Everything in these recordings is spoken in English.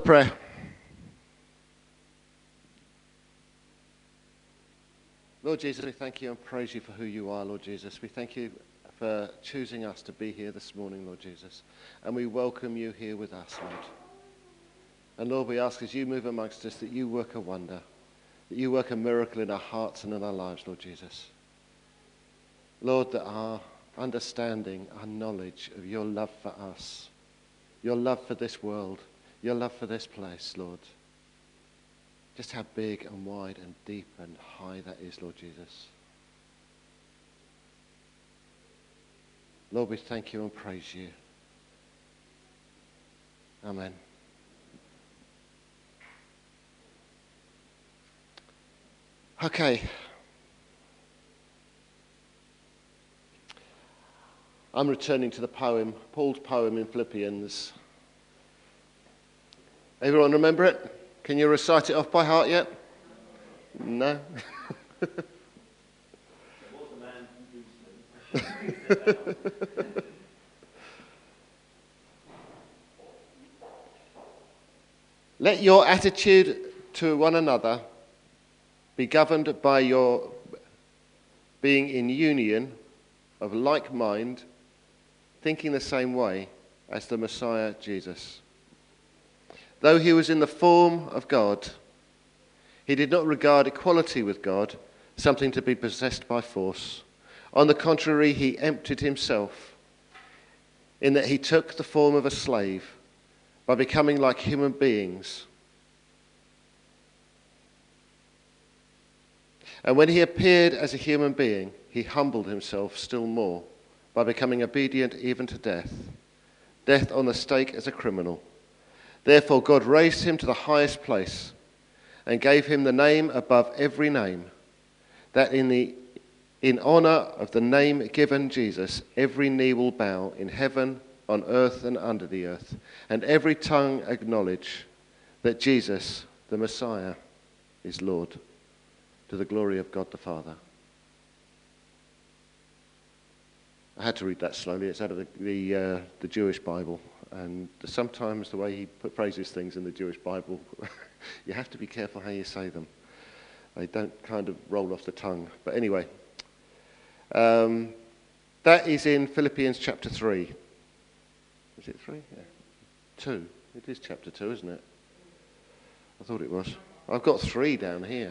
prayer. Lord Jesus, we thank you and praise you for who you are, Lord Jesus. We thank you for choosing us to be here this morning, Lord Jesus. And we welcome you here with us, Lord. And Lord, we ask as you move amongst us that you work a wonder, that you work a miracle in our hearts and in our lives, Lord Jesus. Lord, that our understanding, our knowledge of your love for us, your love for this world, your love for this place, Lord. Just how big and wide and deep and high that is, Lord Jesus. Lord, we thank you and praise you. Amen. Okay. I'm returning to the poem, Paul's poem in Philippians. Everyone remember it? Can you recite it off by heart yet? No? Let your attitude to one another be governed by your being in union of like mind, thinking the same way as the Messiah Jesus. Though he was in the form of God, he did not regard equality with God something to be possessed by force. On the contrary, he emptied himself in that he took the form of a slave by becoming like human beings. And when he appeared as a human being, he humbled himself still more by becoming obedient even to death, death on the stake as a criminal. Therefore God raised him to the highest place and gave him the name above every name, that in honor of the name given Jesus, every knee will bow in heaven, on earth and under the earth, and every tongue acknowledge that Jesus, the Messiah, is Lord, to the glory of God the Father. I had to read that slowly. It's out of the Jewish Bible. And sometimes the way he phrases things in the Jewish Bible, you have to be careful how you say them. They don't kind of roll off the tongue. But anyway, that is in Philippians chapter 3. Is it 3? Yeah. 2. It is chapter 2, isn't it? I thought it was. I've got 3 down here.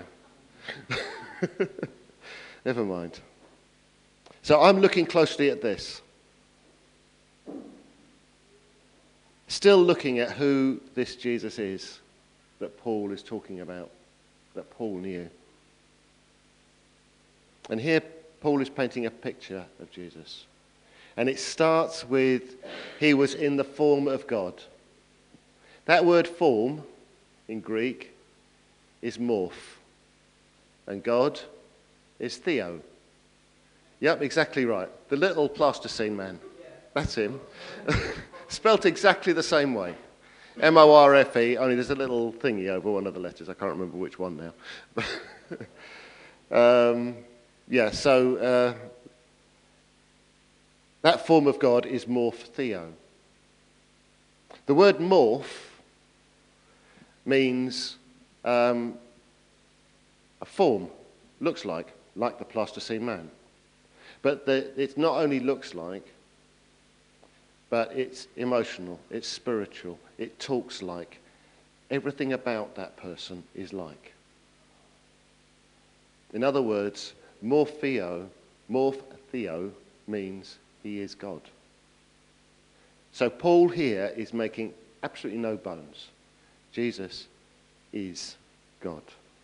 Never mind. So I'm looking closely at this. Still looking at who this Jesus is that Paul is talking about, that Paul knew. And here Paul is painting a picture of Jesus. And it starts with, he was in the form of God. That word form in Greek is morph. And God is theo. Yep, exactly right. The little plasticine man. That's him. Spelt exactly the same way. M-O-R-F-E, only there's a little thingy over one of the letters. I can't remember which one now. That form of God is morph theo. The word morph means a form, looks like the plasticine man. But it not only looks like, but it's emotional, it's spiritual, it talks like. Everything about that person is like. In other words, morph theo means he is God. So Paul here is making absolutely no bones. Jesus is God.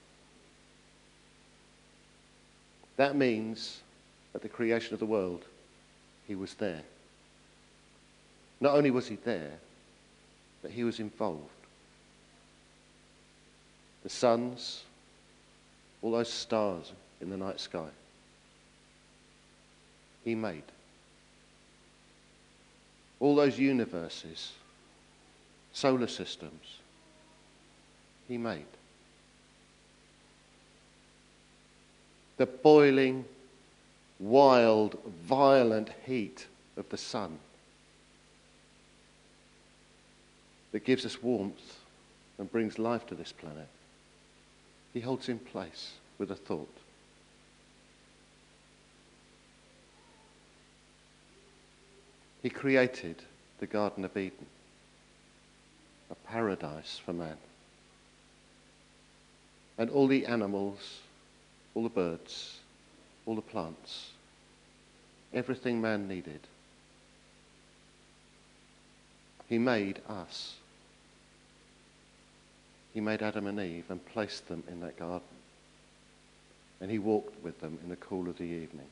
That means at the creation of the world, he was there. Not only was he there, but he was involved. The suns, all those stars in the night sky, he made. All those universes, solar systems, he made. The boiling, wild, violent heat of the sun that gives us warmth and brings life to this planet. He holds in place with a thought. He created the Garden of Eden, a paradise for man. And all the animals, all the birds, all the plants, everything man needed. He made us. He made Adam and Eve and placed them in that garden. And he walked with them in the cool of the evening.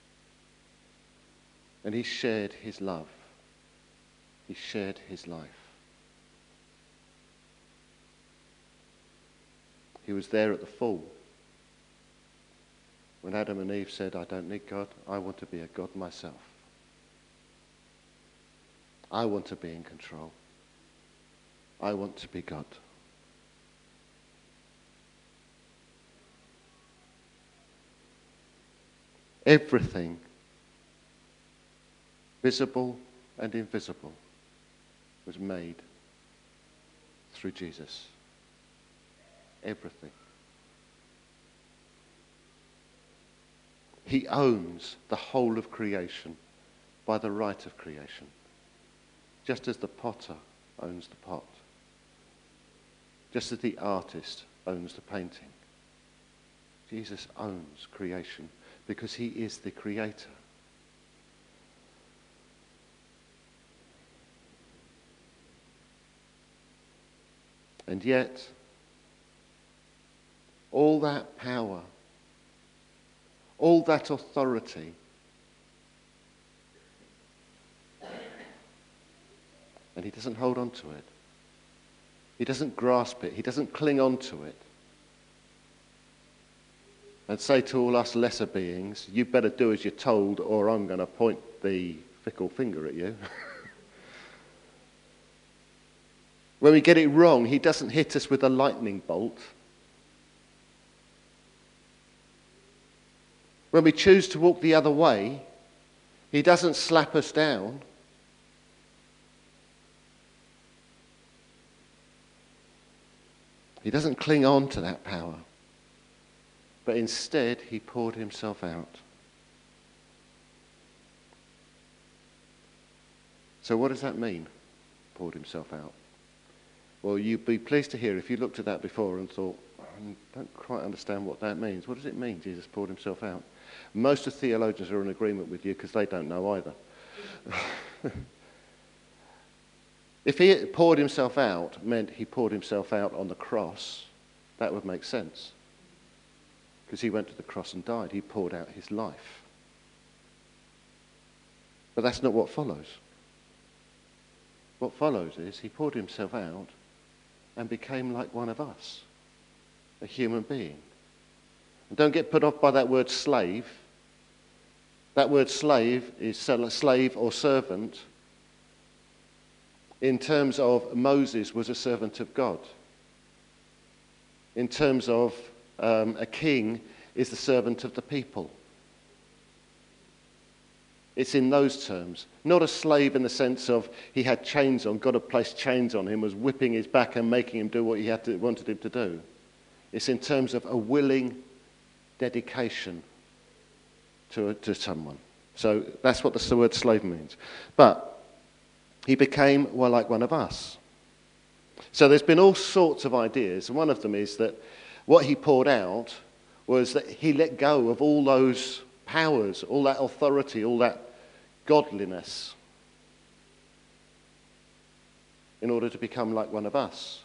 And he shared his love. He shared his life. He was there at the fall. When Adam and Eve said, I don't need God, I want to be a God myself. I want to be in control. I want to be God. Everything, visible and invisible, was made through Jesus. Everything. He owns the whole of creation by the right of creation, just as the potter owns the pot, just as the artist owns the painting. Jesus owns creation because he is the creator. And yet, all that power, all that authority, and he doesn't hold on to it. He doesn't grasp it. He doesn't cling on to it. And say to all us lesser beings, you better do as you're told or I'm going to point the fickle finger at you. When we get it wrong, he doesn't hit us with a lightning bolt. When we choose to walk the other way, he doesn't slap us down. He doesn't cling on to that power. But instead, he poured himself out. So what does that mean, poured himself out? Well, you'd be pleased to hear if you looked at that before and thought, I don't quite understand what that means. What does it mean, Jesus poured himself out? Most of the theologians are in agreement with you because they don't know either. If he poured himself out meant he poured himself out on the cross, that would make sense. Because he went to the cross and died. He poured out his life. But that's not what follows. What follows is he poured himself out and became like one of us, a human being. And don't get put off by that word slave. That word slave is slave or servant. In terms of Moses was a servant of God. In terms of a king is the servant of the people. It's in those terms. Not a slave in the sense of he had chains on, God had placed chains on him, was whipping his back and making him do what he wanted him to do. It's in terms of a willing dedication to someone. So that's what the word slave means. But he became like one of us. So there's been all sorts of ideas, and one of them is that what he poured out was that he let go of all those powers, all that authority, all that godliness in order to become like one of us.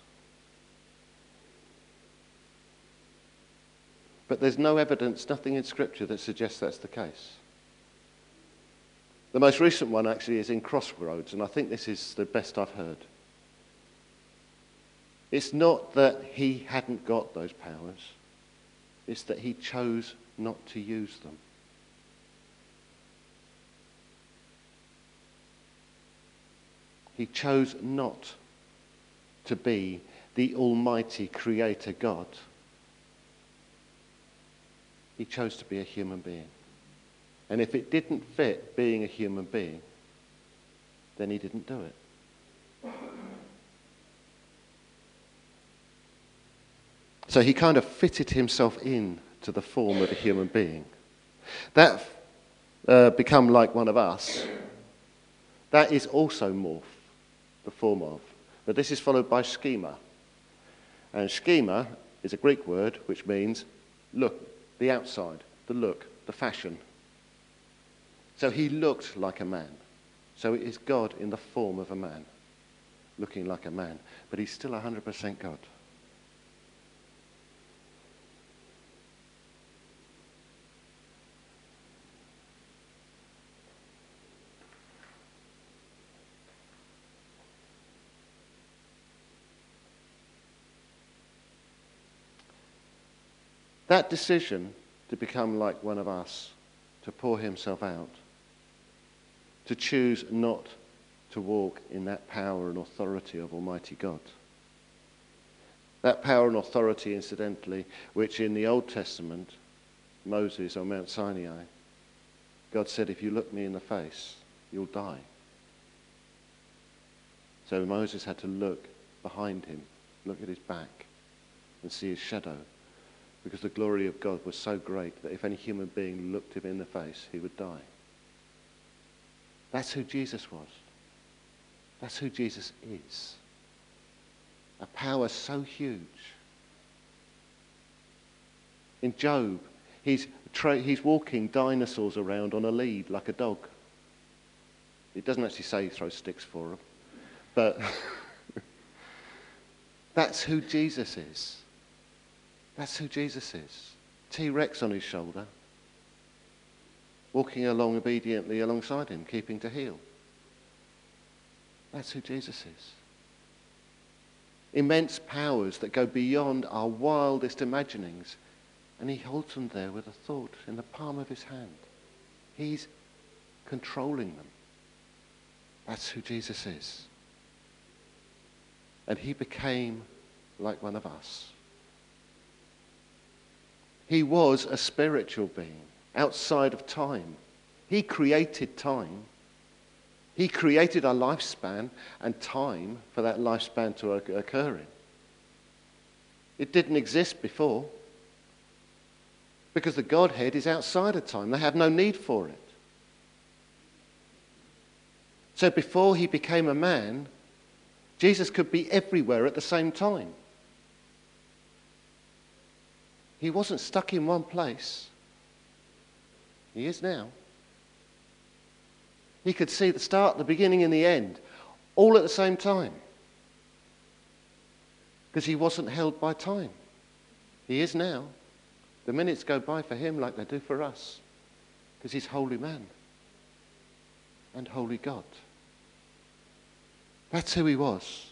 But there's no evidence, nothing in Scripture that suggests that's the case. The most recent one actually is in Crossroads, and I think this is the best I've heard. It's not that he hadn't got those powers. It's that he chose not to use them. He chose not to be the almighty creator God. He chose to be a human being. And if it didn't fit being a human being, then he didn't do it. So he kind of fitted himself in to the form of a human being. That become like one of us, that is also morph, the form of. But this is followed by schema. And schema is a Greek word which means look, the outside, the look, the fashion. So he looked like a man. So it is God in the form of a man, looking like a man. But he's still 100% God. That decision to become like one of us, to pour himself out, to choose not to walk in that power and authority of Almighty God. That power and authority, incidentally, which in the Old Testament, Moses on Mount Sinai, God said, if you look me in the face, you'll die. So Moses had to look behind him, look at his back, and see his shadow. Because the glory of God was so great that if any human being looked him in the face, he would die. That's who Jesus was. That's who Jesus is. A power so huge. In Job, he's walking dinosaurs around on a lead like a dog. It doesn't actually say he throws sticks for them. But that's who Jesus is. That's who Jesus is. T-Rex on his shoulder, walking along obediently alongside him, keeping to heel. That's who Jesus is. Immense powers that go beyond our wildest imaginings, and he holds them there with a thought in the palm of his hand. He's controlling them. That's who Jesus is. And he became like one of us. He was a spiritual being outside of time. He created time. He created a lifespan and time for that lifespan to occur in. It didn't exist before because the Godhead is outside of time. They have no need for it. So before he became a man, Jesus could be everywhere at the same time. He wasn't stuck in one place. He is now. He could see the start, the beginning, and the end, all at the same time. Because he wasn't held by time. He is now. The minutes go by for him like they do for us. Because he's holy man and holy God. That's who he was.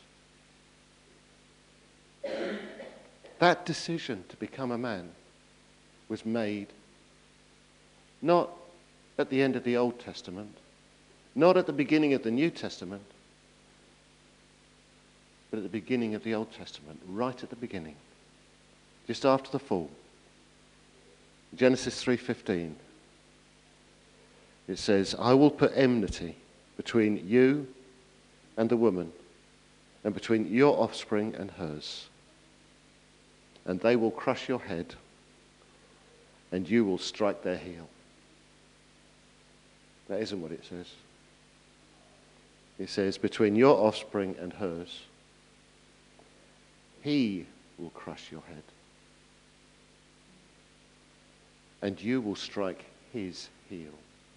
That decision to become a man was made not at the end of the Old Testament, not at the beginning of the New Testament, but at the beginning of the Old Testament, right at the beginning, just after the fall. Genesis 3:15. It says, I will put enmity between you and the woman, and between your offspring and hers. And they will crush your head, and you will strike their heel. That isn't what it says. It says, between your offspring and hers, he will crush your head, and you will strike his heel.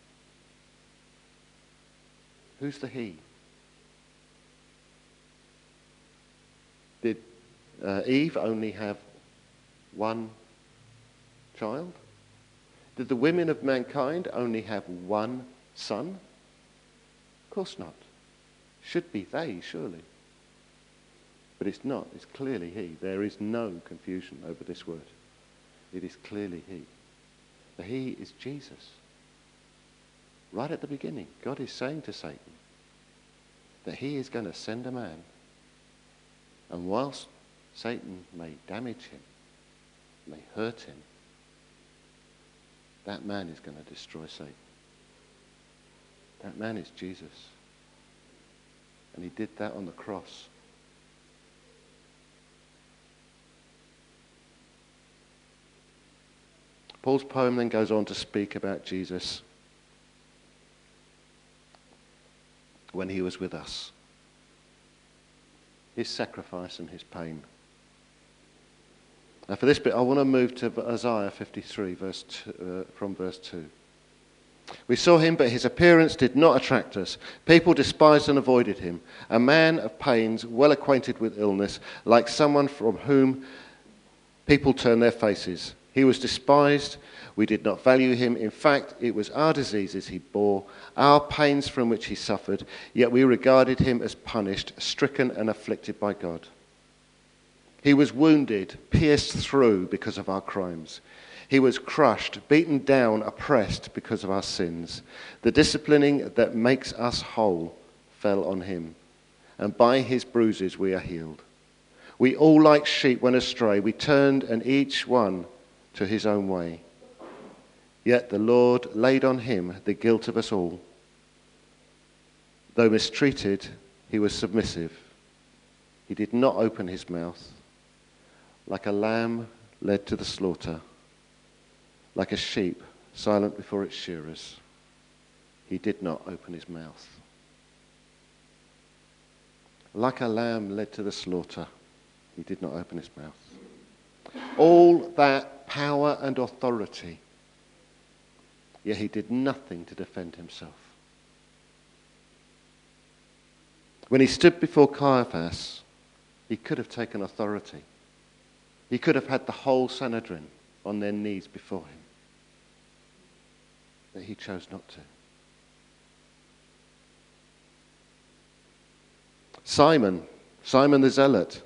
Who's the he? Did Eve only have one child? Did the women of mankind only have one son? Of course not. Should be they, surely. But it's not. It's clearly he. There is no confusion over this word. It is clearly he. The he is Jesus. Right at the beginning, God is saying to Satan that he is going to send a man, and whilst Satan may damage him, may hurt him, that man is going to destroy Satan. That man is Jesus. And he did that on the cross. Paul's poem then goes on to speak about Jesus when he was with us, his sacrifice and his pain. Now for this bit, I want to move to Isaiah 53, from verse 2. We saw him, but his appearance did not attract us. People despised and avoided him. A man of pains, well acquainted with illness, like someone from whom people turn their faces. He was despised. We did not value him. In fact, it was our diseases he bore, our pains from which he suffered. Yet we regarded him as punished, stricken and afflicted by God. He was wounded, pierced through because of our crimes. He was crushed, beaten down, oppressed because of our sins. The disciplining that makes us whole fell on him, and by his bruises we are healed. We all like sheep went astray. We turned and each one to his own way. Yet the Lord laid on him the guilt of us all. Though mistreated, he was submissive. He did not open his mouth. Like a lamb led to the slaughter, like a sheep silent before its shearers, he did not open his mouth. Like a lamb led to the slaughter, he did not open his mouth. All that power and authority, yet he did nothing to defend himself. When he stood before Caiaphas, he could have taken authority. He could have had the whole Sanhedrin on their knees before him. But he chose not to. Simon the Zealot,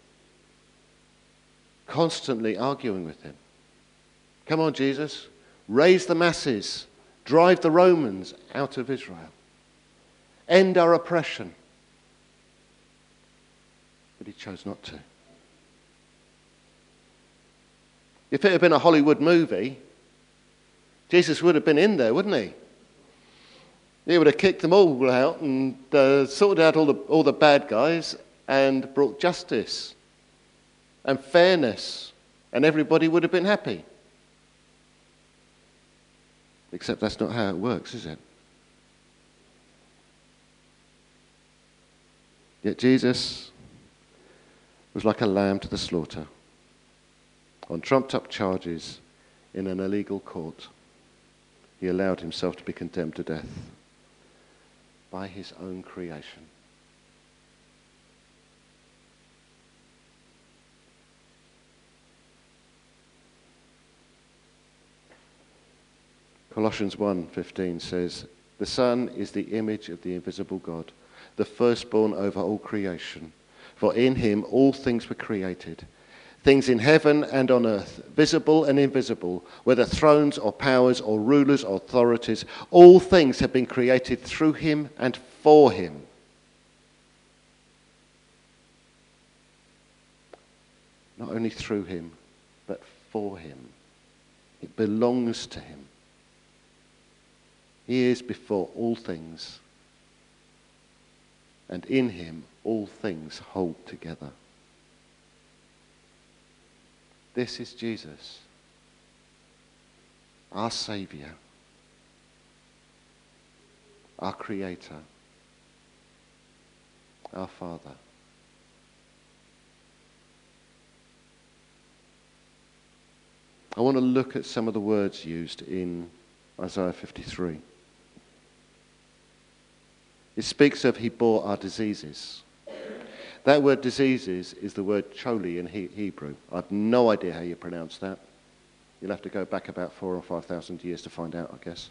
constantly arguing with him. Come on, Jesus, raise the masses, drive the Romans out of Israel, end our oppression. But he chose not to. If it had been a Hollywood movie, Jesus would have been in there, wouldn't he? He would have kicked them all out and sorted out all the bad guys and brought justice and fairness, and everybody would have been happy. Except that's not how it works, is it? Yet Jesus was like a lamb to the slaughter, on trumped-up charges in an illegal court. He allowed himself to be condemned to death by his own creation. Colossians 1:15 says, "The Son is the image of the invisible God, the firstborn over all creation. For in him all things were created, things in heaven and on earth, visible and invisible, whether thrones or powers or rulers or authorities, all things have been created through him and for him." Not only through him, but for him. It belongs to him. He is before all things, and in him all things hold together. This is Jesus, our Saviour, our Creator, our Father. I want to look at some of the words used in Isaiah 53. It speaks of he bore our diseases. That word diseases is the word choli in Hebrew. I've no idea how you pronounce that. You'll have to go back about 4,000 or 5,000 years to find out, I guess.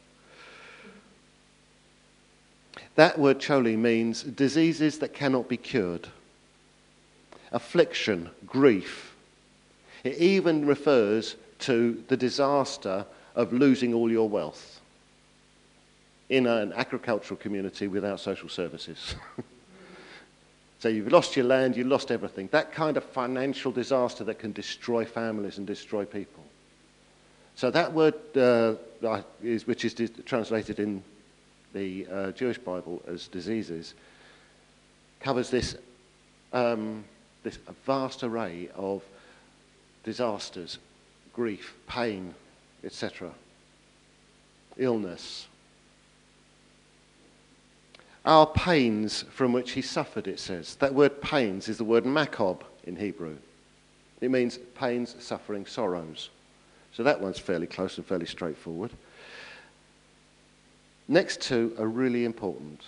That word choli means diseases that cannot be cured. Affliction, grief. It even refers to the disaster of losing all your wealth in an agricultural community without social services. So you've lost your land, you lost everything. That kind of financial disaster that can destroy families and destroy people. So that word, which is translated in the Jewish Bible as diseases, covers this vast array of disasters, grief, pain, etc. Illness. Our pains from which he suffered, it says. That word pains is the word makob in Hebrew. It means pains, suffering, sorrows. So that one's fairly close and fairly straightforward. Next two are really important.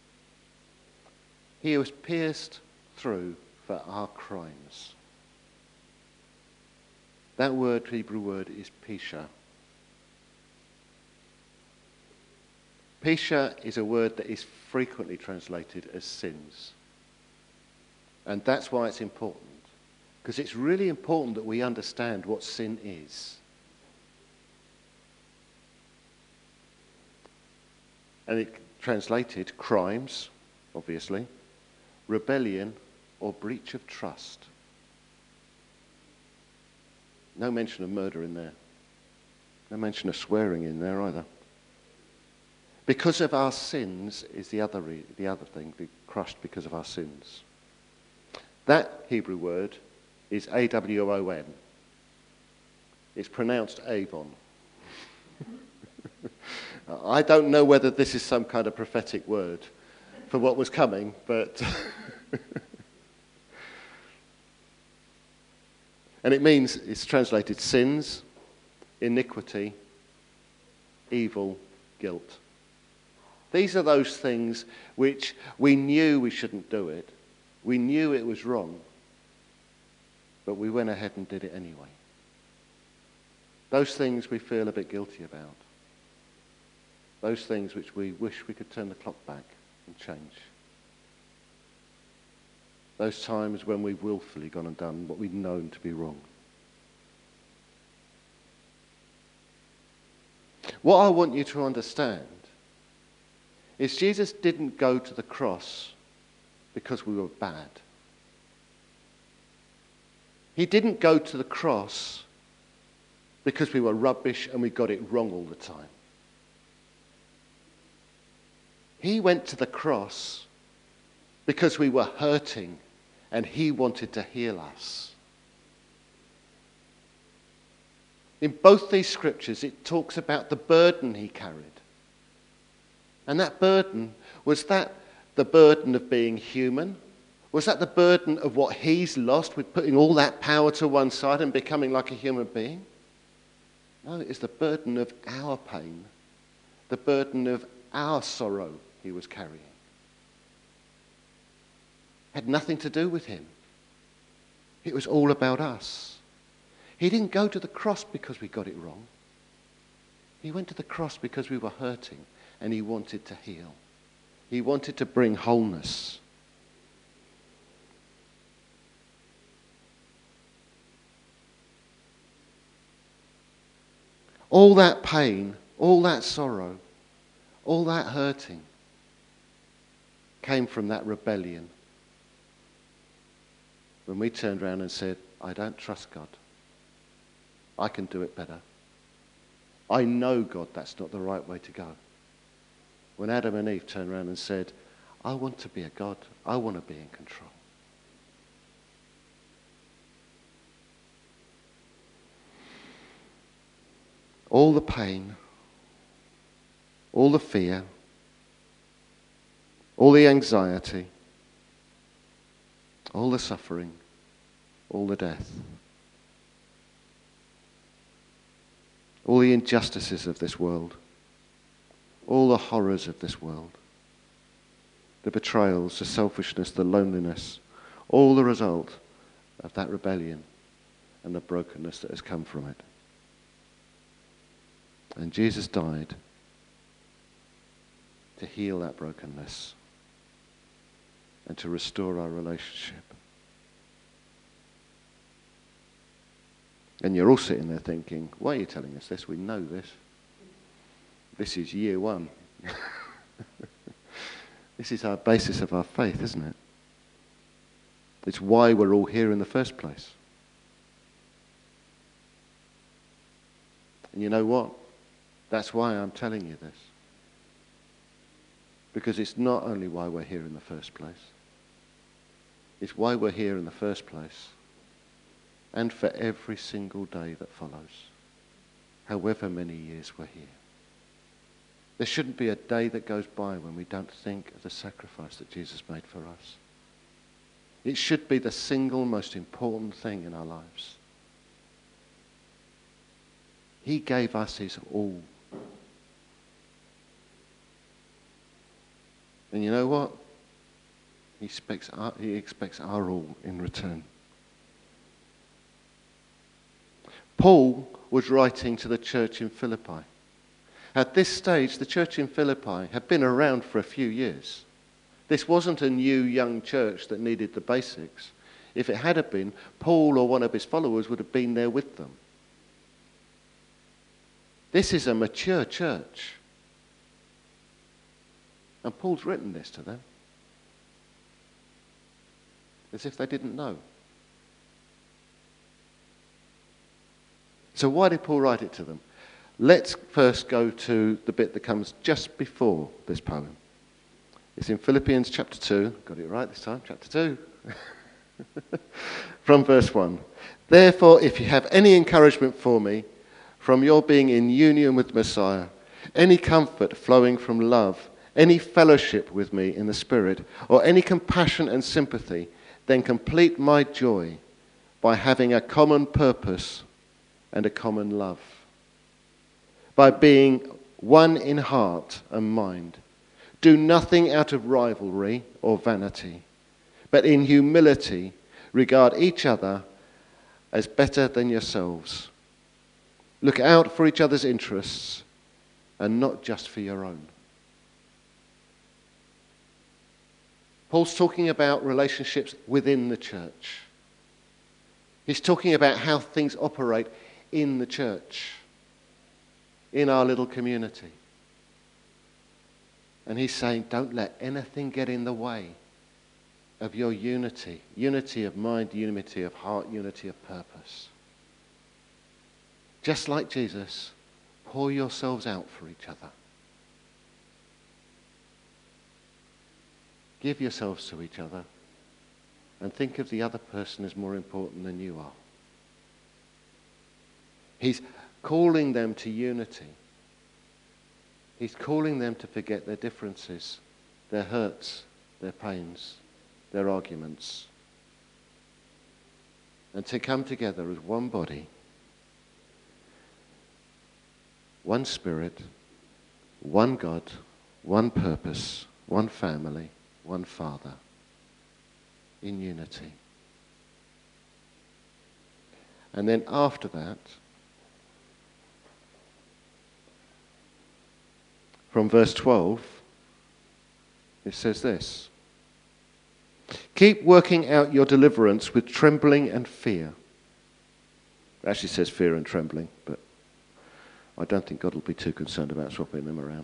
He was pierced through for our crimes. That word, Hebrew word, is pisha. Pisha is a word that is frequently translated as sins. And that's why it's important. Because it's really important that we understand what sin is. And it translated crimes, obviously, rebellion or breach of trust. No mention of murder in there. No mention of swearing in there either. Because of our sins is the other thing, be crushed because of our sins. That Hebrew word is A-W-O-N. It's pronounced Avon. I don't know whether this is some kind of prophetic word for what was coming, but... And it means, it's translated sins, iniquity, evil, guilt. These are those things which we knew we shouldn't do it. We knew it was wrong, but we went ahead and did it anyway. Those things we feel a bit guilty about. Those things which we wish we could turn the clock back and change. Those times when we've willfully gone and done what we've known to be wrong. What I want you to understand is Jesus didn't go to the cross because we were bad. He didn't go to the cross because we were rubbish and we got it wrong all the time. He went to the cross because we were hurting and he wanted to heal us. In both these scriptures, it talks about the burden he carried. And that burden, was that the burden of being human? Was that the burden of what he's lost with putting all that power to one side and becoming like a human being? No, it's the burden of our pain, the burden of our sorrow he was carrying. Had nothing to do with him. It was all about us. He didn't go to the cross because we got it wrong. He went to the cross because we were hurting and he wanted to heal. He wanted to bring wholeness. All that pain, all that sorrow, all that hurting came from that rebellion. When we turned around and said, I don't trust God. I can do it better. I know, God, that's not the right way to go. When Adam and Eve turned around and said, I want to be a God. I want to be in control. All the pain, all the fear, all the anxiety, all the suffering, all the death, all the injustices of this world, all the horrors of this world, the betrayals, the selfishness, the loneliness, all the result of that rebellion and the brokenness that has come from it. And Jesus died to heal that brokenness and to restore our relationship. And you're all sitting there thinking, why are you telling us this? We know this. This is year one. This is our basis of our faith, isn't it? It's why we're all here in the first place. And you know what? That's why I'm telling you this. Because it's not only why we're here in the first place. It's why we're here in the first place. And for every single day that follows. however many years we're here. There shouldn't be a day that goes by when we don't think of the sacrifice that Jesus made for us. It should be the single most important thing in our lives. He gave us his all. And you know what? He expects our all in return. Paul was writing to the church in Philippi. At this stage, the church in Philippi had been around for a few years. This wasn't a new young church that needed the basics. If it had been, Paul or one of his followers would have been there with them. This is a mature church. And Paul's written this to them. As if they didn't know. So why did Paul write it to them? Let's first go to the bit that comes just before this poem. It's in Philippians chapter 2. Got it right this time, chapter 2. From verse 1. Therefore, if you have any encouragement for me from your being in union with Messiah, any comfort flowing from love, any fellowship with me in the Spirit, or any compassion and sympathy, then complete my joy by having a common purpose and a common love, by being one in heart and mind. Do nothing out of rivalry or vanity, but in humility regard each other as better than yourselves. Look out for each other's interests and not just for your own. Paul's talking about relationships within the church. He's talking about how things operate in the church, in our little community. And he's saying, don't let anything get in the way of your unity. Unity of mind, unity of heart, unity of purpose. Just like Jesus, pour yourselves out for each other. Give yourselves to each other and think of the other person as more important than you are. He's calling them to unity. He's calling them to forget their differences, their hurts, their pains, their arguments, and to come together as one body, one Spirit, one God, one purpose, one family, one Father, in unity. And then after that, from verse 12, it says this: keep working out your deliverance with trembling and fear. It actually says fear and trembling, but I don't think God will be too concerned about swapping them around.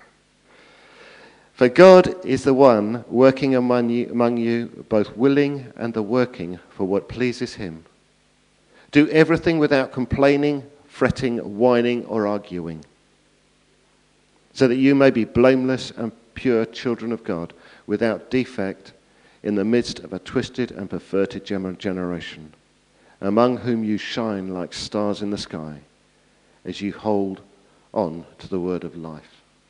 For God is the one working among you, both willing and the working for what pleases him. Do everything without complaining, fretting, whining, or arguing, so that you may be blameless and pure children of God, without defect, in the midst of a twisted and perverted generation, among whom you shine like stars in the sky, as you hold on to the word of life.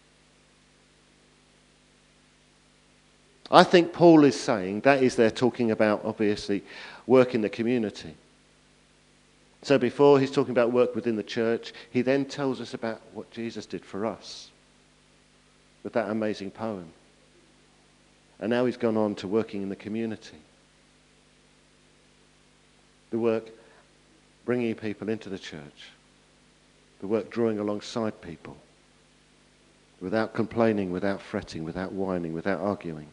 I think Paul is saying, that is, they're talking about, obviously, work in the community. So before he's talking about work within the church, he then tells us about what Jesus did for us with that amazing poem. And now he's gone on to working in the community. The work bringing people into the church. The work drawing alongside people. Without complaining, without fretting, without whining, without arguing.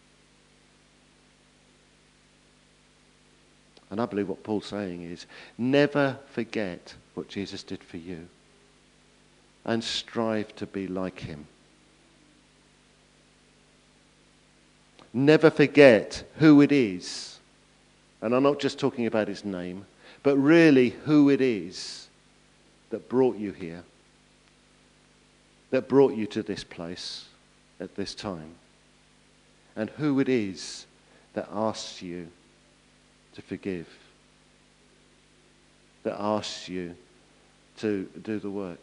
And I believe what Paul's saying is, never forget what Jesus did for you. And strive to be like him. Never forget who it is. And I'm not just talking about his name, but really who it is that brought you here. That brought you to this place at this time. And who it is that asks you to forgive. That asks you to do the work.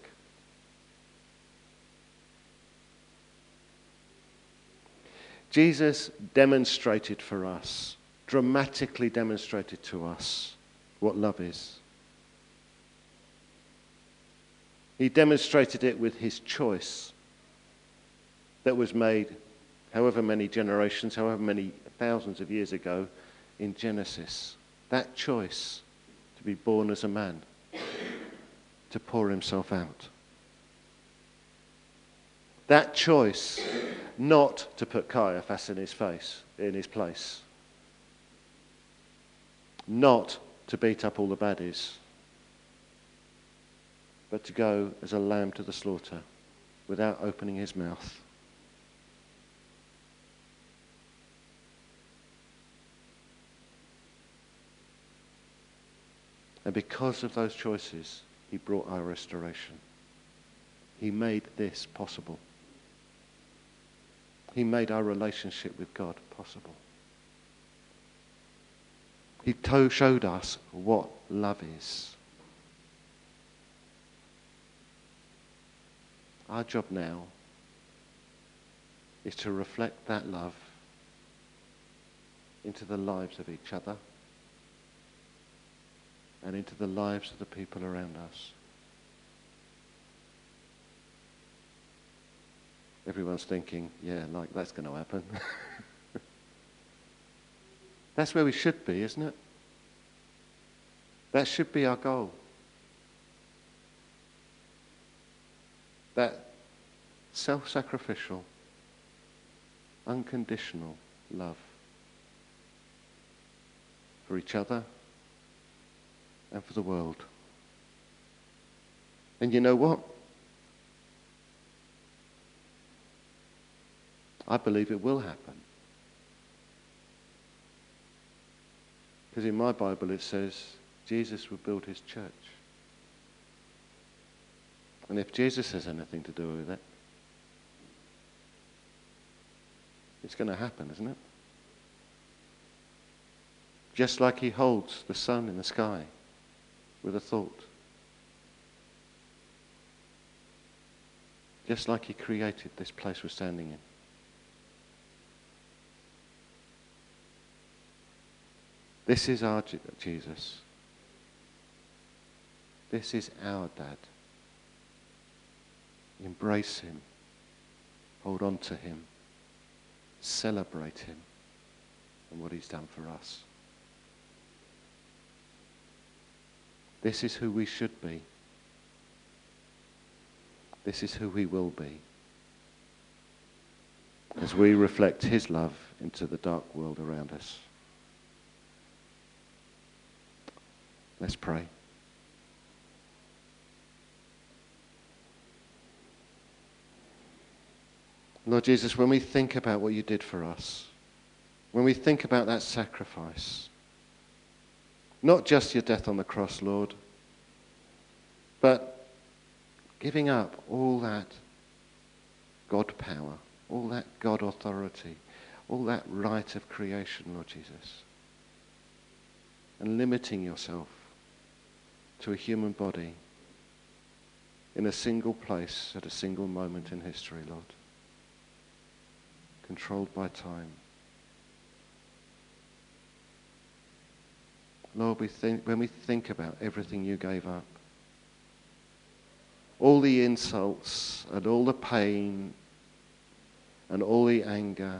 Jesus demonstrated for us, dramatically demonstrated to us what love is. He demonstrated it with his choice that was made however many generations, however many thousands of years ago in Genesis. That choice to be born as a man, to pour himself out. That choice not to put Caiaphas in his place. Not to beat up all the baddies, but to go as a lamb to the slaughter without opening his mouth. And because of those choices, he brought our restoration. He made this possible. He made our relationship with God possible. He showed us what love is. Our job now is to reflect that love into the lives of each other and into the lives of the people around us. Everyone's thinking, yeah, like that's going to happen. That's where we should be, isn't it? That should be our goal. That self-sacrificial, unconditional love for each other and for the world. And you know what? I believe it will happen. Because in my Bible it says Jesus will build his church. And if Jesus has anything to do with it, it's going to happen, isn't it? Just like he holds the sun in the sky with a thought. Just like he created this place we're standing in. This is our Jesus. This is our Dad. Embrace him. Hold on to him. Celebrate him and what he's done for us. This is who we should be. This is who we will be. As we reflect his love into the dark world around us. Let's pray. Lord Jesus, when we think about what you did for us, when we think about that sacrifice, not just your death on the cross, Lord, but giving up all that God power, all that God authority, all that right of creation, Lord Jesus, and limiting yourself to a human body in a single place at a single moment in history, Lord. Controlled by time. Lord, when we think about everything you gave up, all the insults and all the pain and all the anger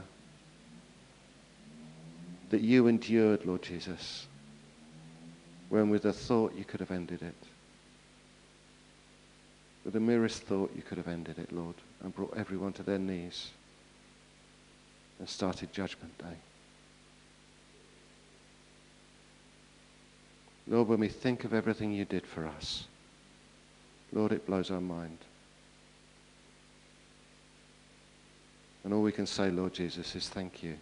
that you endured, Lord Jesus, when with a thought you could have ended it. With the merest thought you could have ended it, Lord, and brought everyone to their knees and started Judgment Day. Lord, when we think of everything you did for us, Lord, it blows our mind. And all we can say, Lord Jesus, is thank you.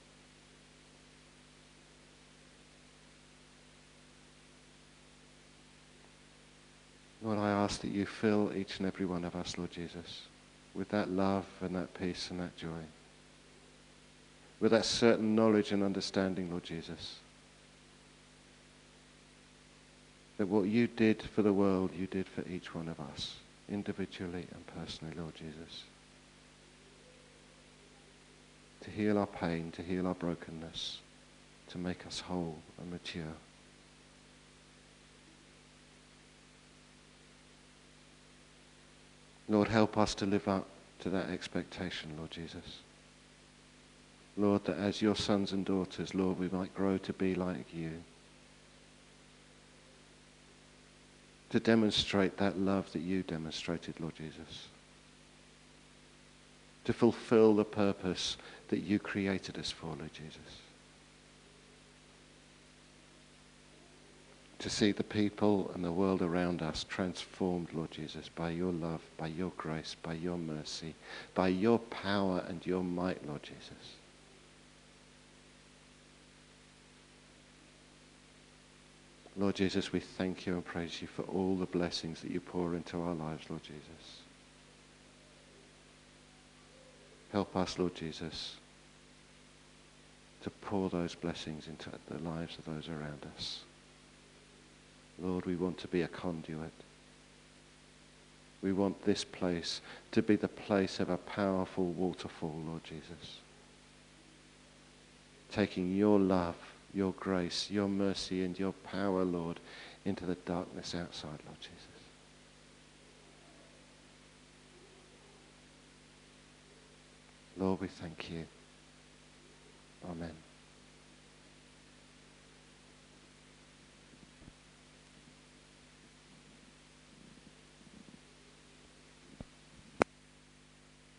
Lord, I ask that you fill each and every one of us, Lord Jesus, with that love and that peace and that joy. With that certain knowledge and understanding, Lord Jesus, that what you did for the world, you did for each one of us, individually and personally, Lord Jesus. To heal our pain, to heal our brokenness, to make us whole and mature. Lord, help us to live up to that expectation, Lord Jesus. Lord, that as your sons and daughters, Lord, we might grow to be like you. To demonstrate that love that you demonstrated, Lord Jesus. To fulfill the purpose that you created us for, Lord Jesus. To see the people and the world around us transformed, Lord Jesus, by your love, by your grace, by your mercy, by your power and your might, Lord Jesus. Lord Jesus, we thank you and praise you for all the blessings that you pour into our lives, Lord Jesus. Help us, Lord Jesus, to pour those blessings into the lives of those around us. Lord, we want to be a conduit. We want this place to be the place of a powerful waterfall, Lord Jesus. Taking your love, your grace, your mercy and your power, Lord, into the darkness outside, Lord Jesus. Lord, we thank you. Amen.